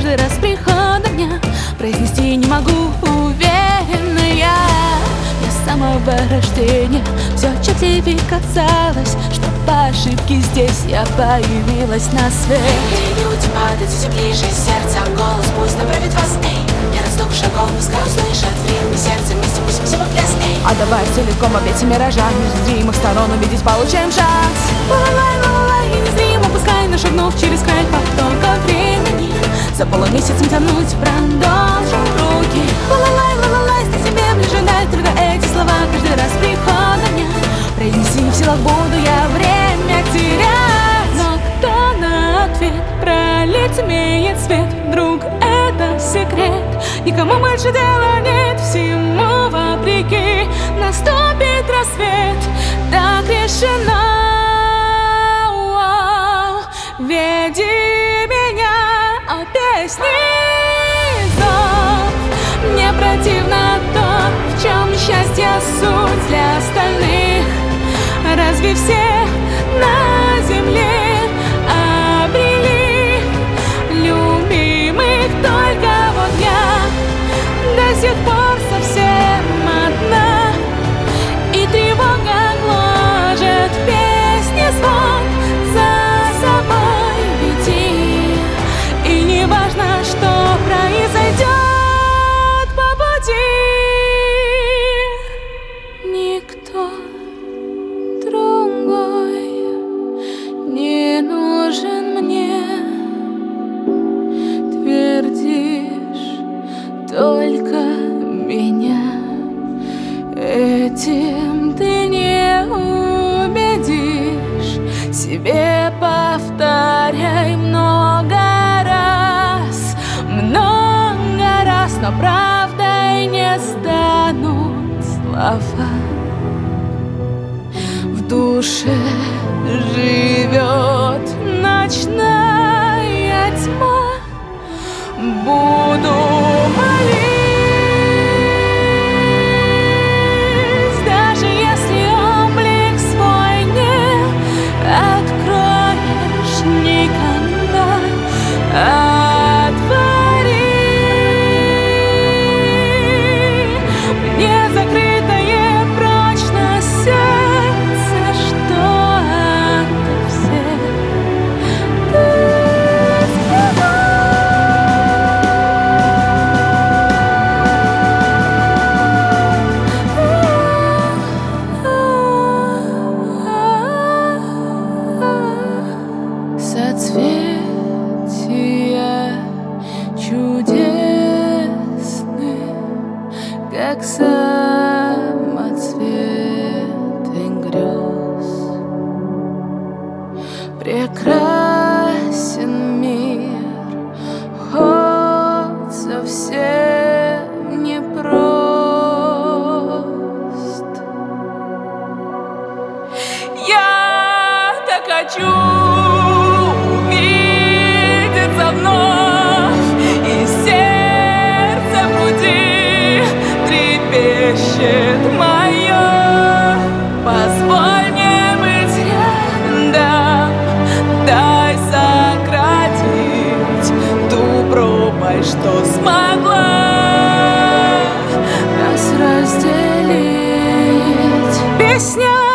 каждый раз прихода дня. Произнести не могу уверенно я. С самого рождения все отчетливее казалось, что по ошибке здесь я появилась на свет. Эй, люди, подойдите ближе, сердце, голос пусть направит вас. Эй, я раздох шагов, пускай услышат в ритме сердце, вместе пусть все пляс. Эй, а давай целиком объять миража, незримых сторон увидеть получаем шанс. Ла-ла-лай, ла-ла-лай, и незримо пускай, нашагнув через край потока времени, за полумесяцем тянуть продолжим руки. Ла-ла-лай, ла-ла-лай, стань себе ближе, дай только эти слова каждый раз прихода дня. Произнеси, в силах буду я время терять. Но кто на ответ пролить имеет свет? Вдруг это секрет? Никому больше дела нет, всему вопреки наступит рассвет. Так решено. Веди меня, о песни зов. Мне противно то, в чем счастье суть для остальных. Разве все на земле обрели любимых? Только вот я до сих пор совсем одна, и тревога гложет песни звон. За собой веди, и не важно, что произойдет по пути. Никто другой не нужен мне, твердишь только меня. Этим ты не убедишь, себе повторяй много раз, но правдой не станут слова. В душе живет ночная тьма. Буду молить, даже если облик свой не откроешь никогда. Отвори мне закрытое прочно сердце, что ото всех ты скрываешь. Соцветия чудесны, как самоцветы грез. Прекрасен мир, хоть совсем непрост. Я так хочу увидеться вновь, и сердце в груди трепещет мое. Позволь мне быть рядом, дай сократить ту пропасть, что смогла нас разделить. Песня